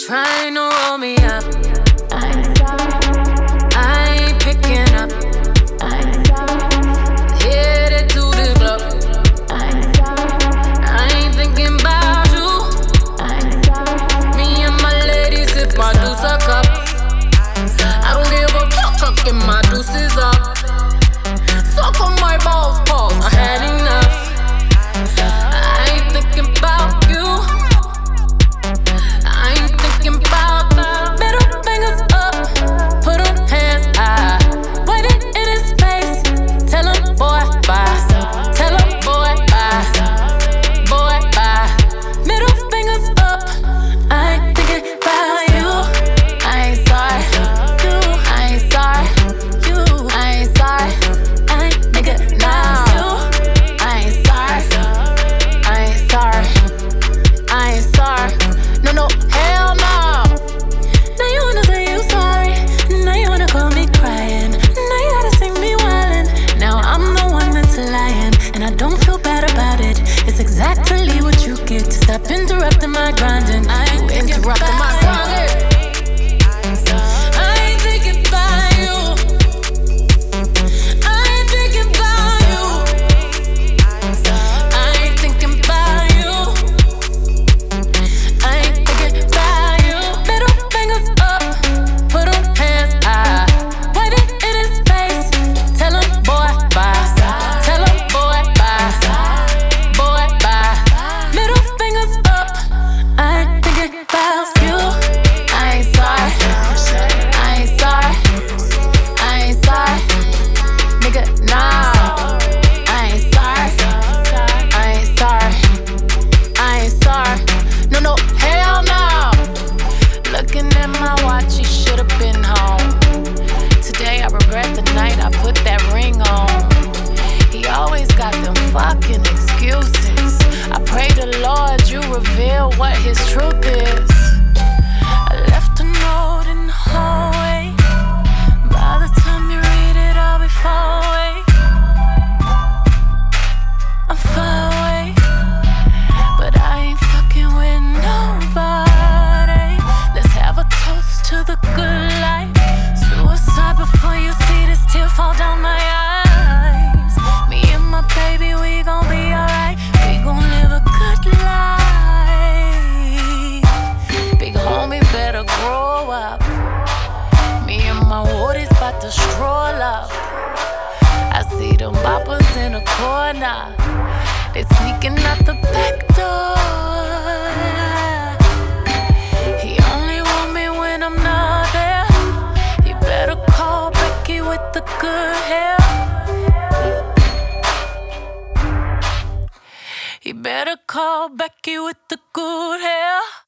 trying to roll me up. I ain't picking up. Headed to the club. I ain't thinking about you. Me and my lady sip my deuce a cup. I don't give a fuck, fucking my deuces up. Suck on my balls, pause, I had enough. I ain't thinking about you. I ain't thinking about middle fingers up, put 'em hands high. Waiting in his face, tell him boy bye. Tell him boy bye, boy bye. Middle fingers up, I ain't thinking about you. I ain't sorry, you. I ain't sorry, you. I ain't sorry, I ain't thinking now. You. I ain't sorry, I ain't sorry, I ain't sorry. No, no, hell no. Now you wanna say you sorry. Now you wanna call me crying. Now you gotta see me wildin'. Now I'm the one that's lying, and I don't feel bad about it. It's exactly what you get to stop interrupting my grinding. I ain't interrupting my grinding. I ain't thinking about you. I ain't thinking about you. I ain't thinking about you. I ain't thinking about you. Middle fingers up, put 'em hands high. Waiting in his face, tell him boy bye. Tell him boy bye, boy bye. Middle fingers up, I ain't thinking about you. I ain't sorry, I ain't sorry, I ain't sorry, nigga, nah. I ain't sorry, I ain't sorry, I ain't sorry. No, no, hell no. Looking at my watch, he should've been home. Today I regret the night I put that ring on. He always got them fucking excuses. I pray the Lord you reveal what his truth is. I left a note in the hallway. By the time you read it, I'll be far away. I'm far away, but I ain't fucking with nobody. Let's have a toast to the good life. Suicide before you see this tear fall down my eyes. Me and my baby, we gon' be alright. We gon' live a good life. Big homie better grow up. Me and my woodies bout to stroll up. I see them boppers in the corner. They sneaking out the back door. He only want me when I'm not there. He better call Becky with the good hair. He better call Becky with the good hair.